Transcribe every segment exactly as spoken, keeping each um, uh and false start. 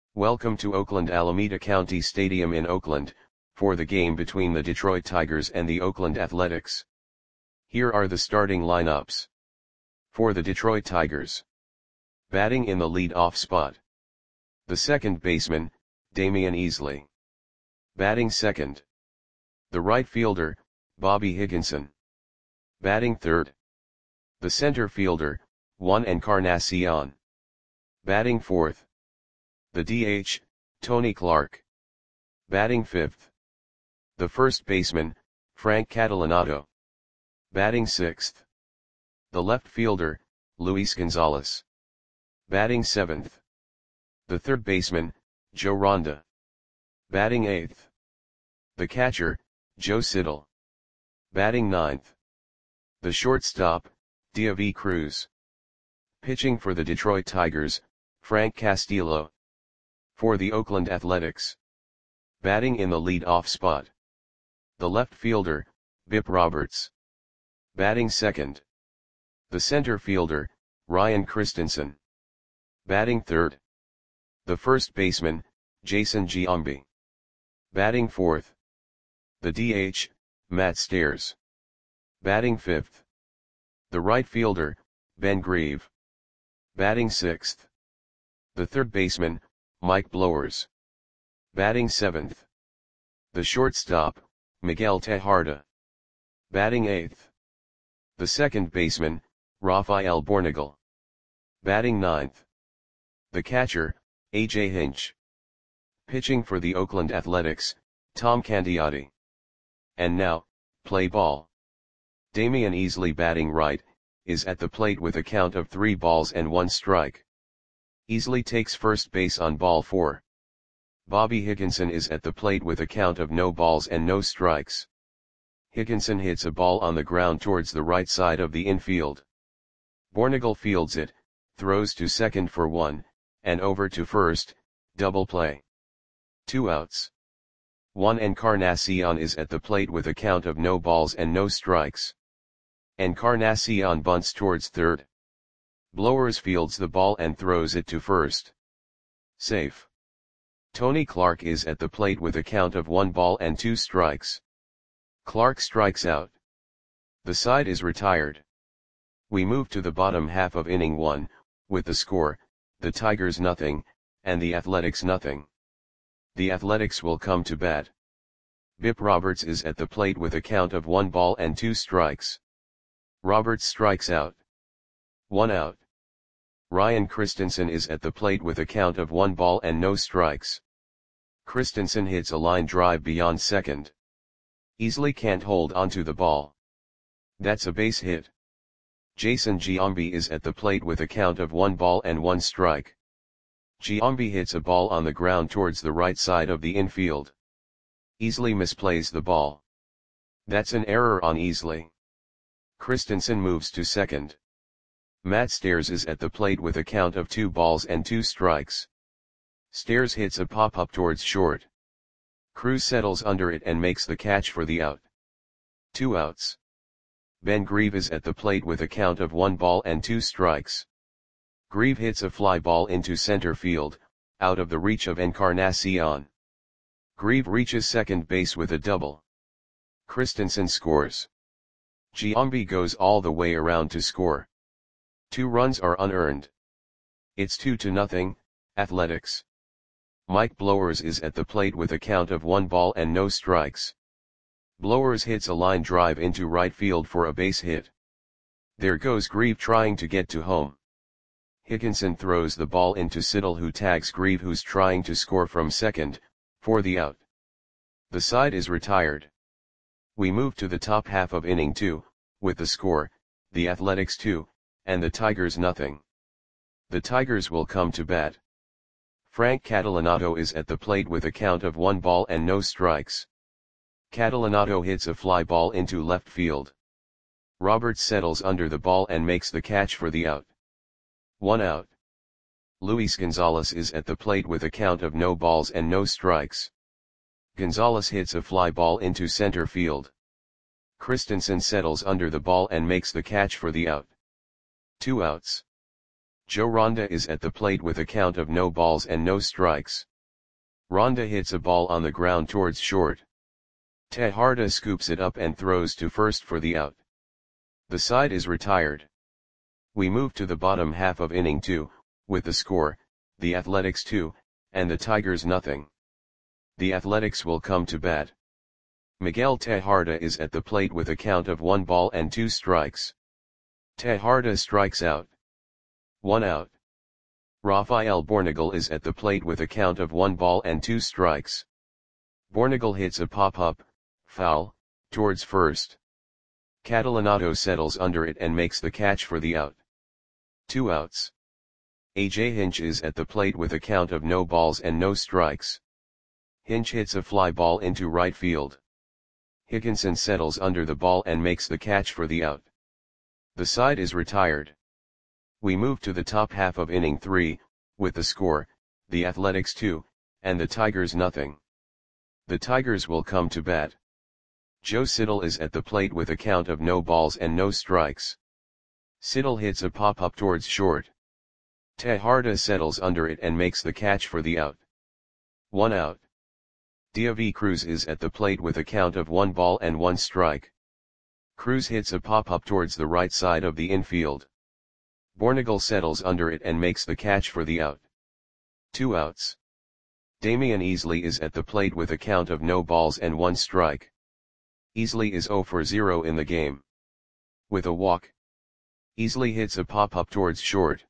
Welcome to Oakland Alameda County Stadium in Oakland, for the game between the Detroit Tigers and the Oakland Athletics. Here are the starting lineups. For the Detroit Tigers. Batting in the lead-off spot. The second baseman, Damion Easley. Batting second. The right fielder, Bobby Higginson. Batting third. The center fielder, Juan Encarnacion. Batting fourth. The D H, Tony Clark. Batting fifth. The first baseman, Frank Catalanotto. Batting sixth. The left fielder, Luis Gonzalez. Batting seventh. The third baseman, Joe Ronda. Batting eighth. The catcher, Joe Siddall. Batting ninth. The shortstop, Deivi Cruz. Pitching for the Detroit Tigers, Frank Castillo. For the Oakland Athletics. Batting in the lead-off spot. The left fielder, Bip Roberts. Batting second. The center fielder, Ryan Christensen. Batting third. The first baseman, Jason Giambi. Batting fourth. The D H, Matt Stairs. Batting fifth. The right fielder, Ben Grieve. Batting sixth. The third baseman, Mike Blowers. Batting seventh. The shortstop, Miguel Tejada. Batting eighth. The second baseman, Rafael Bornagel. Batting ninth. The catcher, A J Hinch. Pitching for the Oakland Athletics, Tom Candiotti. And now, play ball. Damion Easley, batting right, is at the plate with a count of three balls and one strike. Easley takes first base on ball four. Bobby Higginson is at the plate with a count of no balls and no strikes. Higginson hits a ball on the ground towards the right side of the infield. Bornagel fields it, throws to second for one, and over to first, double play. Two outs. Juan Encarnacion is at the plate with a count of no balls and no strikes. Encarnacion bunts towards third. Blowers fields the ball and throws it to first. Safe. Tony Clark is at the plate with a count of one ball and two strikes. Clark strikes out. The side is retired. We move to the bottom half of inning one, with the score, the Tigers nothing, and the Athletics nothing. The Athletics will come to bat. Bip Roberts is at the plate with a count of one ball and two strikes. Roberts strikes out. One out. Ryan Christensen is at the plate with a count of one ball and no strikes. Christensen hits a line drive beyond second. Easley can't hold onto the ball. That's a base hit. Jason Giambi is at the plate with a count of one ball and one strike. Giambi hits a ball on the ground towards the right side of the infield. Easley misplays the ball. That's an error on Easley. Christensen moves to second. Matt Stairs is at the plate with a count of two balls and two strikes. Stairs hits a pop-up towards short. Cruz settles under it and makes the catch for the out. Two outs. Ben Grieve is at the plate with a count of one ball and two strikes. Grieve hits a fly ball into center field, out of the reach of Encarnacion. Grieve reaches second base with a double. Christensen scores. Giambi goes all the way around to score. Two runs are unearned. It's two to nothing, Athletics. Mike Blowers is at the plate with a count of one ball and no strikes. Blowers hits a line drive into right field for a base hit. There goes Grieve trying to get to home. Higginson throws the ball into Siddall, who tags Grieve, who's trying to score from second, for the out. The side is retired. We move to the top half of inning two, with the score, the Athletics two, and the Tigers nothing. The Tigers will come to bat. Frank Catalanotto is at the plate with a count of one ball and no strikes. Catalanotto hits a fly ball into left field. Roberts settles under the ball and makes the catch for the out. One out. Luis Gonzalez is at the plate with a count of no balls and no strikes. Gonzalez hits a fly ball into center field. Christensen settles under the ball and makes the catch for the out. Two outs. Joe Ronda is at the plate with a count of no balls and no strikes. Ronda hits a ball on the ground towards short. Tejada scoops it up and throws to first for the out. The side is retired. We move to the bottom half of inning two, with the score, the Athletics two, and the Tigers nothing. The Athletics will come to bat. Miguel Tejada is at the plate with a count of one ball and two strikes. Tejada strikes out. One out. Rafael Bornagel is at the plate with a count of one ball and two strikes. Bornagel hits a pop-up, foul, towards first. Catalanotto settles under it and makes the catch for the out. Two outs. A J Hinch is at the plate with a count of no balls and no strikes. Hinch hits a fly ball into right field. Higginson settles under the ball and makes the catch for the out. The side is retired. We move to the top half of inning three, with the score, the Athletics two, and the Tigers nothing. The Tigers will come to bat. Joe Siddall is at the plate with a count of no balls and no strikes. Siddall hits a pop-up towards short. Tejada settles under it and makes the catch for the out. One out. David Cruz is at the plate with a count of one ball and one strike. Cruz hits a pop-up towards the right side of the infield. Bornagel settles under it and makes the catch for the out. Two outs. Damian Easley is at the plate with a count of no balls and one strike. Easley is zero for zero in the game. With a walk. Easley hits a pop-up towards short.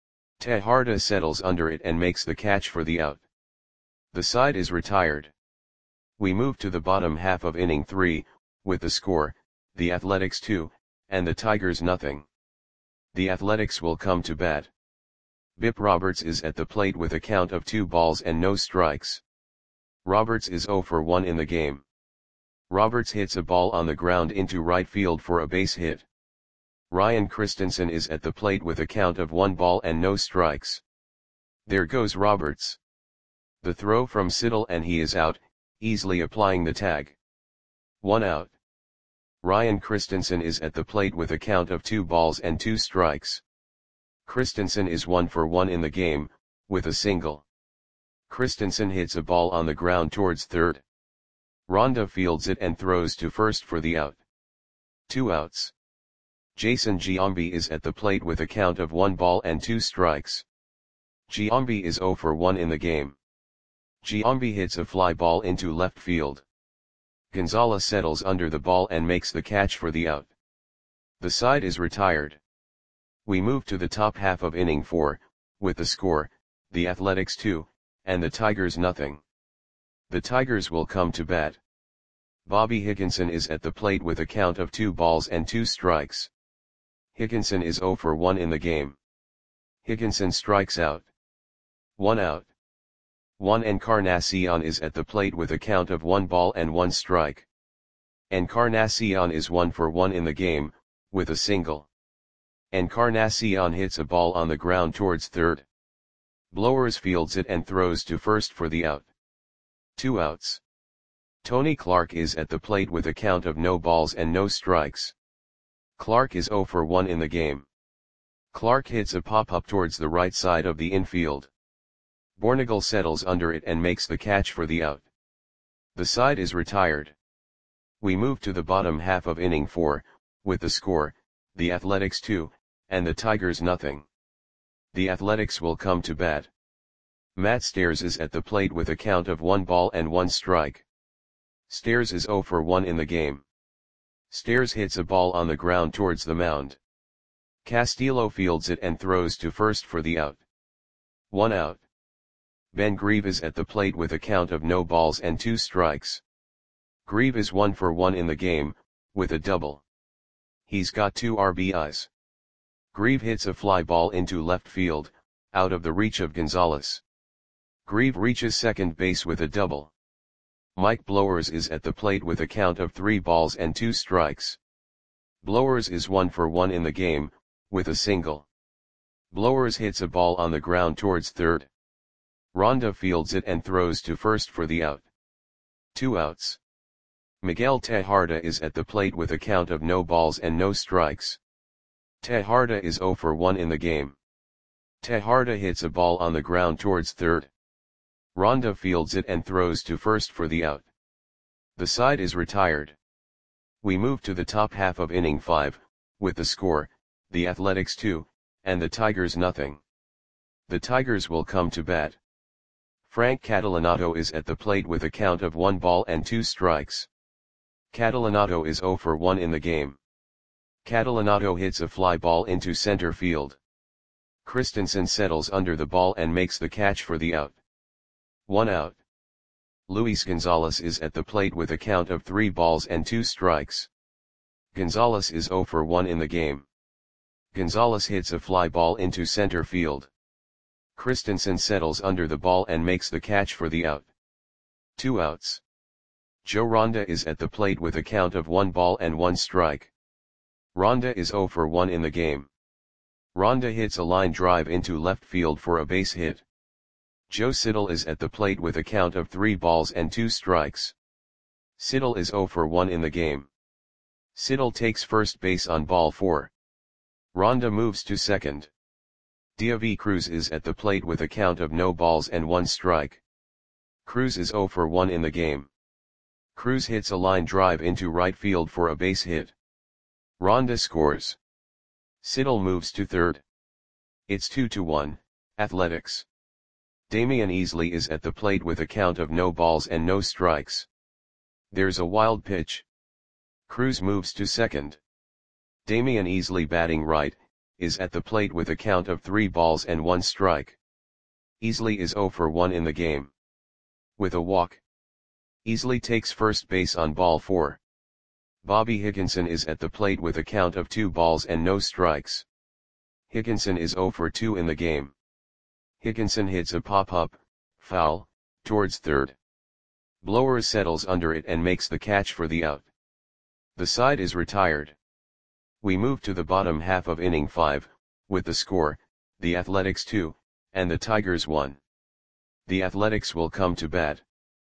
Tejada settles under it and makes the catch for the out. The side is retired. We move to the bottom half of inning three, with the score, the Athletics two, and the Tigers nothing. The Athletics will come to bat. Bip Roberts is at the plate with a count of two balls and no strikes. Roberts is zero for one in the game. Roberts hits a ball on the ground into right field for a base hit. Ryan Christensen is at the plate with a count of one ball and no strikes. There goes Roberts. The throw from Siddall and he is out, easily applying the tag. One out. Ryan Christensen is at the plate with a count of two balls and two strikes. Christensen is one for one in the game, with a single. Christensen hits a ball on the ground towards third. Ronda fields it and throws to first for the out. Two outs. Jason Giambi is at the plate with a count of one ball and two strikes. Giambi is zero for one in the game. Giambi hits a fly ball into left field. Gonzalez settles under the ball and makes the catch for the out. The side is retired. We move to the top half of inning four, with the score, the Athletics two, and the Tigers nothing. The Tigers will come to bat. Bobby Higginson is at the plate with a count of two balls and two strikes. Higginson is zero for one in the game. Higginson strikes out. One out. Juan Encarnacion is at the plate with a count of one ball and one strike. Encarnacion is one for one in the game, with a single. Encarnacion hits a ball on the ground towards third. Blowers fields it and throws to first for the out. Two outs. Tony Clark is at the plate with a count of no balls and no strikes. Clark is zero for one in the game. Clark hits a pop-up towards the right side of the infield. Bornagel settles under it and makes the catch for the out. The side is retired. We move to the bottom half of inning four, with the score, the Athletics two, and the Tigers nothing. The Athletics will come to bat. Matt Stairs is at the plate with a count of one ball and one strike. Stairs is zero for one in the game. Stairs hits a ball on the ground towards the mound. Castillo fields it and throws to first for the out. One out. Ben Grieve is at the plate with a count of no balls and two strikes. Grieve is one for one in the game, with a double. He's got two R B Is. Grieve hits a fly ball into left field, out of the reach of Gonzalez. Grieve reaches second base with a double. Mike Blowers is at the plate with a count of three balls and two strikes. Blowers is one for one in the game, with a single. Blowers hits a ball on the ground towards third. Ronda fields it and throws to first for the out. Two outs. Miguel Tejada is at the plate with a count of no balls and no strikes. Tejada is zero for one in the game. Tejada hits a ball on the ground towards third. Ronda fields it and throws to first for the out. The side is retired. We move to the top half of inning five, with the score, the Athletics two, and the Tigers nothing. The Tigers will come to bat. Frank Catalanotto is at the plate with a count of one ball and two strikes. Catalanotto is zero for one in the game. Catalanotto hits a fly ball into center field. Christensen settles under the ball and makes the catch for the out. One out. Luis Gonzalez is at the plate with a count of three balls and two strikes. Gonzalez is zero for one in the game. Gonzalez hits a fly ball into center field. Christensen settles under the ball and makes the catch for the out. Two outs. Joe Ronda is at the plate with a count of one ball and one strike. Ronda is zero for one in the game. Ronda hits a line drive into left field for a base hit. Joe Siddall is at the plate with a count of three balls and two strikes. Siddall is zero for one in the game. Siddall takes first base on ball four. Ronda moves to second. David Cruz is at the plate with a count of no balls and one strike. Cruz is zero for one in the game. Cruz hits a line drive into right field for a base hit. Ronda scores. Siddall moves to third. It's two to one, Athletics. Damian Easley is at the plate with a count of no balls and no strikes. There's a wild pitch. Cruz moves to second. Damian Easley, batting right, is at the plate with a count of three balls and one strike. Easley is zero for one in the game. With a walk. Easley takes first base on ball four. Bobby Higginson is at the plate with a count of two balls and no strikes. Higginson is zero for two in the game. Higginson hits a pop-up, foul, towards third. Blower settles under it and makes the catch for the out. The side is retired. We move to the bottom half of inning five, with the score, the Athletics two, and the Tigers one. The Athletics will come to bat.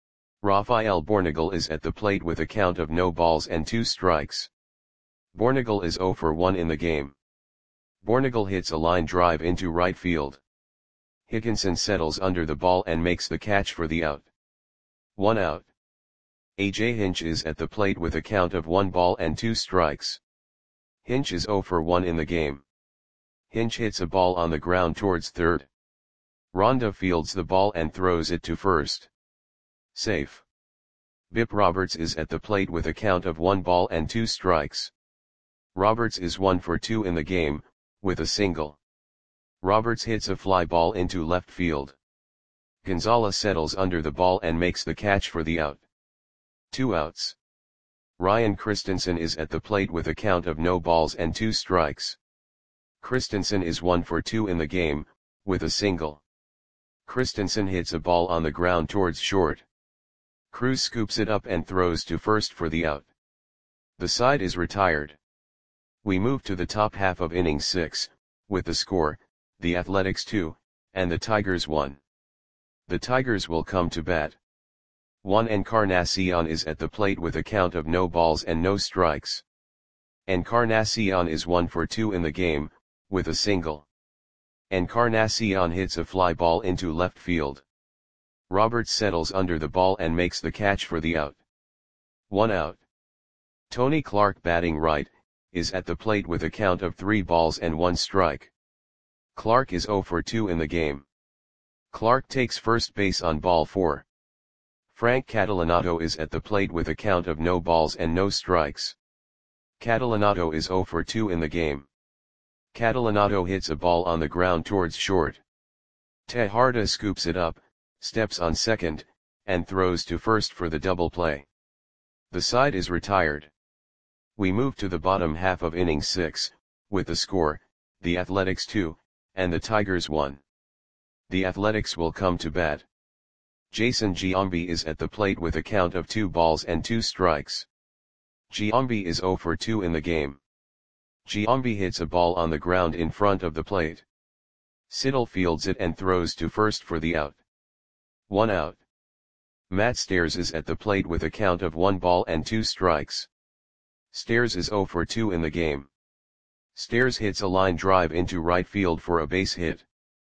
Rafael Bornegal is at the plate with a count of no balls and two strikes. Bornegal is zero for one in the game. Bornegal hits a line drive into right field. Higginson settles under the ball and makes the catch for the out. One out. A J Hinch is at the plate with a count of one ball and two strikes. Hinch is zero for one in the game. Hinch hits a ball on the ground towards third. Ronda fields the ball and throws it to first. Safe. Bip Roberts is at the plate with a count of one ball and two strikes. Roberts is one for two in the game, with a single. Roberts hits a fly ball into left field. Gonzalez settles under the ball and makes the catch for the out. Two outs. Ryan Christensen is at the plate with a count of no balls and two strikes. Christensen is one for two in the game, with a single. Christensen hits a ball on the ground towards short. Cruz scoops it up and throws to first for the out. The side is retired. We move to the top half of inning six, with the score, the Athletics two, and the Tigers one. The Tigers will come to bat. Juan Encarnacion is at the plate with a count of no balls and no strikes. Encarnacion is one for two in the game, with a single. Encarnacion hits a fly ball into left field. Roberts settles under the ball and makes the catch for the out. One out. Tony Clark, batting right, is at the plate with a count of three balls and one strike. Clark is zero for two in the game. Clark takes first base on ball four. Frank Catalanotto is at the plate with a count of no balls and no strikes. Catalanotto is zero for two in the game. Catalanotto hits a ball on the ground towards short. Tejada scoops it up, steps on second, and throws to first for the double play. The side is retired. We move to the bottom half of inning six, with the score, the Athletics two, and the Tigers one. The Athletics will come to bat. Jason Giambi is at the plate with a count of two balls and two strikes. Giambi is zero for two in the game. Giambi hits a ball on the ground in front of the plate. Siddall fields it and throws to first for the out. One out. Matt Stairs is at the plate with a count of one ball and two strikes. Stairs is zero for two in the game. Stairs hits a line drive into right field for a base hit.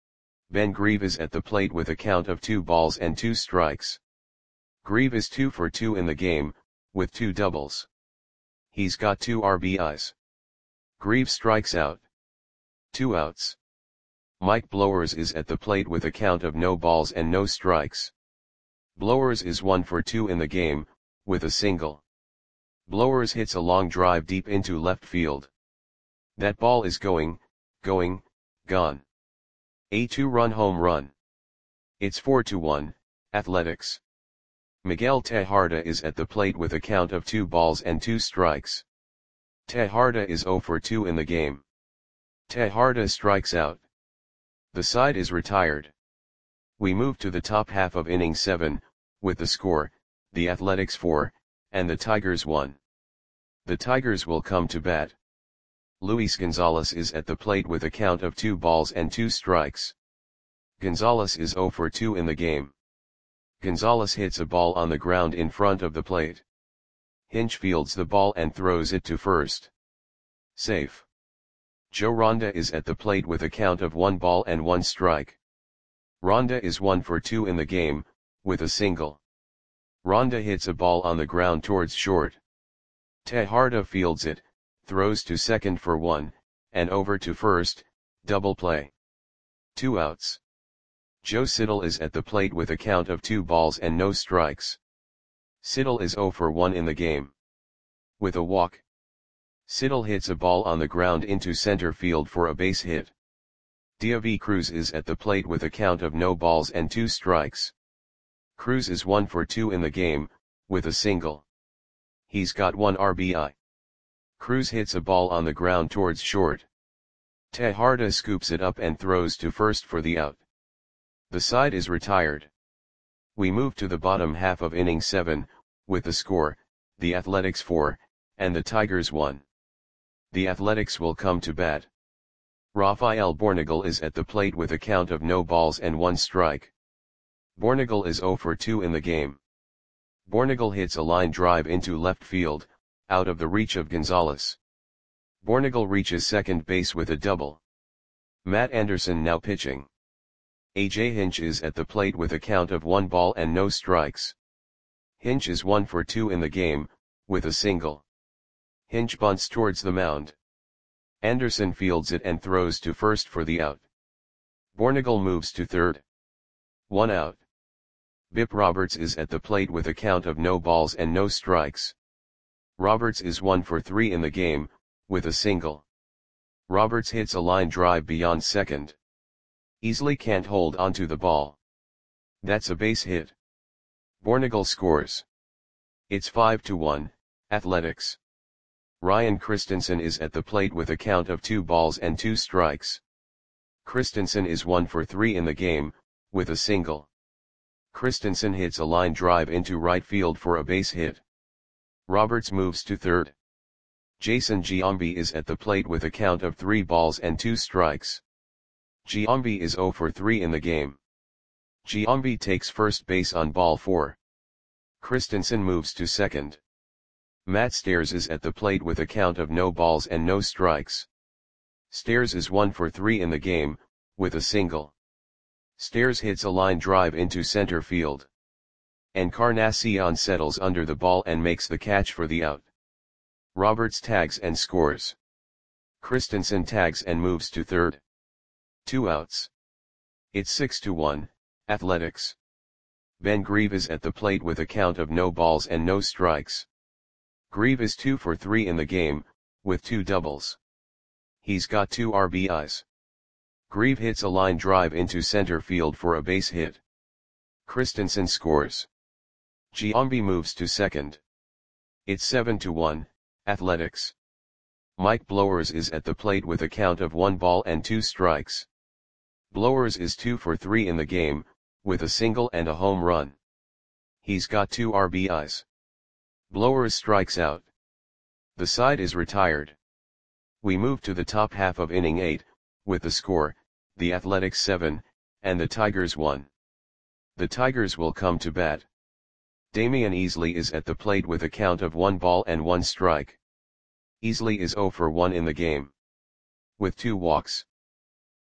Ben Grieve is at the plate with a count of two balls and two strikes. Grieve is two for two in the game, with two doubles. He's got two R B Is. Grieve strikes out. Two outs. Mike Blowers is at the plate with a count of no balls and no strikes. Blowers is one for two in the game, with a single. Blowers hits a long drive deep into left field. That ball is going, going, gone. A two-run home run. It's four to one, Athletics. Miguel Tejada is at the plate with a count of two balls and two strikes. Tejada is zero for two in the game. Tejada strikes out. The side is retired. We move to the top half of inning seven, with the score, the Athletics four, and the Tigers one. The Tigers will come to bat. Luis Gonzalez is at the plate with a count of two balls and two strikes. Gonzalez is zero for two in the game. Gonzalez hits a ball on the ground in front of the plate. Hinch fields the ball and throws it to first. Safe. Joe Ronda is at the plate with a count of one ball and one strike. Ronda is one for two in the game, with a single. Ronda hits a ball on the ground towards short. Tejada fields it, throws to second for one, and over to first, double play. Two outs. Joe Siddall is at the plate with a count of two balls and no strikes. Siddall is zero for one in the game. With a walk. Siddall hits a ball on the ground into center field for a base hit. Diavi Cruz is at the plate with a count of no balls and two strikes. Cruz is one for two in the game, with a single. He's got one R B I. Cruz hits a ball on the ground towards short. Tejada scoops it up and throws to first for the out. The side is retired. We move to the bottom half of inning seven, with the score, the Athletics four, and the Tigers one. The Athletics will come to bat. Rafael Bornagel is at the plate with a count of no balls and one strike. Bornagel is zero for two in the game. Bornagel hits a line drive into left field, out of the reach of Gonzalez. Bornagel reaches second base with a double. Matt Anderson now pitching. A J Hinch is at the plate with a count of one ball and no strikes. Hinch is one for two in the game, with a single. Hinch bunts towards the mound. Anderson fields it and throws to first for the out. Bornagel moves to third. One out. Bip Roberts is at the plate with a count of no balls and no strikes. Roberts is one for three in the game, with a single. Roberts hits a line drive beyond second. Easily can't hold onto the ball. That's a base hit. Bornagel scores. It's five to one, Athletics. Ryan Christensen is at the plate with a count of two balls and two strikes. Christensen is one for three in the game, with a single. Christensen hits a line drive into right field for a base hit. Roberts moves to third. Jason Giambi is at the plate with a count of three balls and two strikes. Giambi is zero for three in the game. Giambi takes first base on ball four. Christensen moves to second. Matt Stairs is at the plate with a count of no balls and no strikes. Stairs is one for three in the game, with a single. Stairs hits a line drive into center field. Encarnacion settles under the ball and makes the catch for the out. Roberts tags and scores. Christensen tags and moves to third. Two outs. It's six to one, Athletics. Ben Grieve is at the plate with a count of no balls and no strikes. Grieve is two for three in the game, with two doubles. He's got two R B Is. Grieve hits a line drive into center field for a base hit. Christensen scores. Giambi moves to second. It's seven to one, Athletics. Mike Blowers is at the plate with a count of one ball and two strikes. Blowers is two for three in the game, with a single and a home run. He's got two R B Is. Blowers strikes out. The side is retired. We move to the top half of inning eight, with the score, the Athletics seven, and the Tigers one. The Tigers will come to bat. Damian Easley is at the plate with a count of one ball and one strike. Easley is zero for one in the game. With two walks.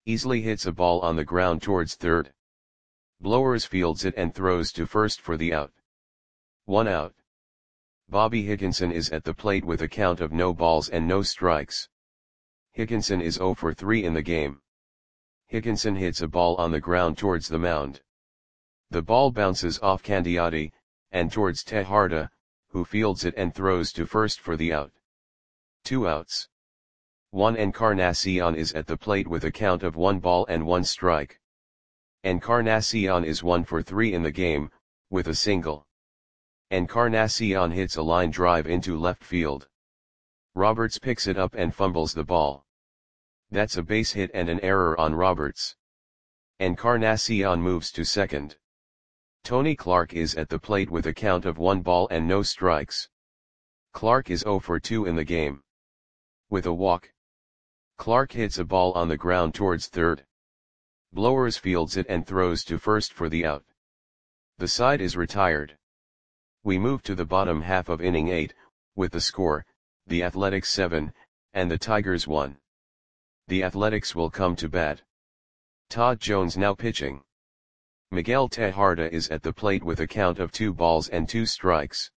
Easily hits a ball on the ground towards third. Blowers fields it and throws to first for the out. One out. Bobby Higginson is at the plate with a count of no balls and no strikes. Higginson is zero for three in the game. Higginson hits a ball on the ground towards the mound. The ball bounces off Candiotti, and towards Tejada, who fields it and throws to first for the out. Two outs. Juan Encarnacion is at the plate with a count of one ball and one strike. Encarnacion is one for three in the game, with a single. Encarnacion hits a line drive into left field. Roberts picks it up and fumbles the ball. That's a base hit and an error on Roberts. Encarnacion moves to second. Tony Clark is at the plate with a count of one ball and no strikes. Clark is zero for two in the game. With a walk. Clark hits a ball on the ground towards third. Blowers fields it and throws to first for the out. The side is retired. We move to the bottom half of inning eight, with the score, the Athletics seven, and the Tigers one. The Athletics will come to bat. Todd Jones now pitching. Miguel Tejada is at the plate with a count of two balls and two strikes.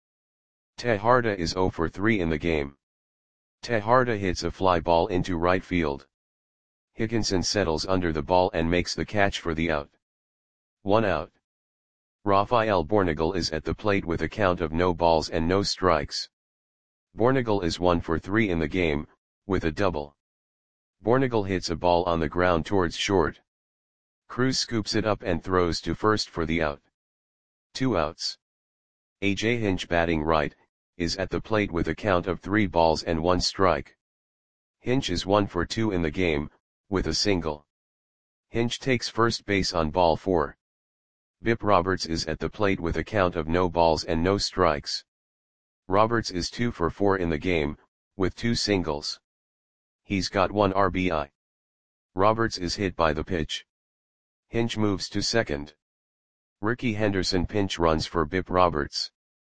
Tejada is zero for three in the game. Tejada hits a fly ball into right field. Higginson settles under the ball and makes the catch for the out. One out. Rafael Bornagel is at the plate with a count of no balls and no strikes. Bornagel is one for three in the game, with a double. Bornagel hits a ball on the ground towards short. Cruz scoops it up and throws to first for the out. Two outs. A J Hinch batting right, is at the plate with a count of three balls and one strike. Hinch is one for two in the game, with a single. Hinch takes first base on ball four. Bip Roberts is at the plate with a count of no balls and no strikes. Roberts is two for four in the game, with two singles. He's got one R B I. Roberts is hit by the pitch. Hinch moves to second. Ricky Henderson pinch runs for Bip Roberts.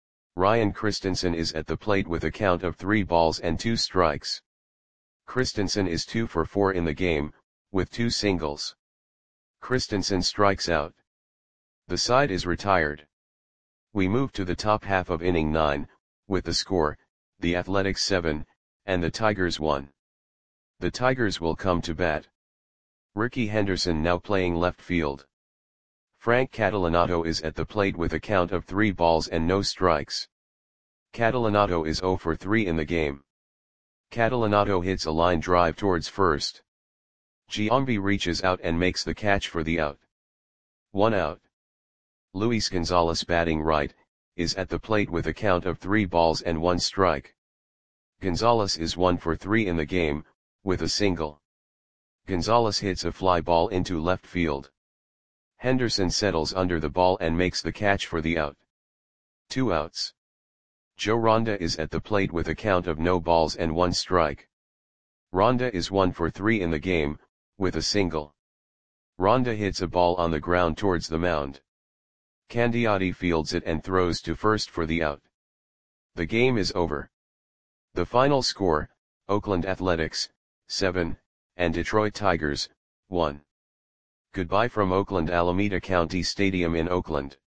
Ryan Christensen is at the plate with a count of three balls and two strikes. Christensen is two for four in the game, with two singles. Christensen strikes out. The side is retired. We move to the top half of inning nine, with the score, the Athletics seven, and the Tigers one. The Tigers will come to bat. Ricky Henderson now playing left field. Frank Catalanato is at the plate with a count of three balls and no strikes. Catalanato is zero for three in the game. Catalanato hits a line drive towards first. Giambi reaches out and makes the catch for the out. One out. Luis Gonzalez batting right, is at the plate with a count of three balls and one strike. Gonzalez is one for three in the game, with a single. Gonzalez hits a fly ball into left field. Henderson settles under the ball and makes the catch for the out. Two outs. Joe Ronda is at the plate with a count of no balls and one strike. Ronda is one for three in the game, with a single. Ronda hits a ball on the ground towards the mound. Candiotti fields it and throws to first for the out. The game is over. The final score, Oakland Athletics, seven, and Detroit Tigers, one. Goodbye from Oakland Alameda County Stadium in Oakland.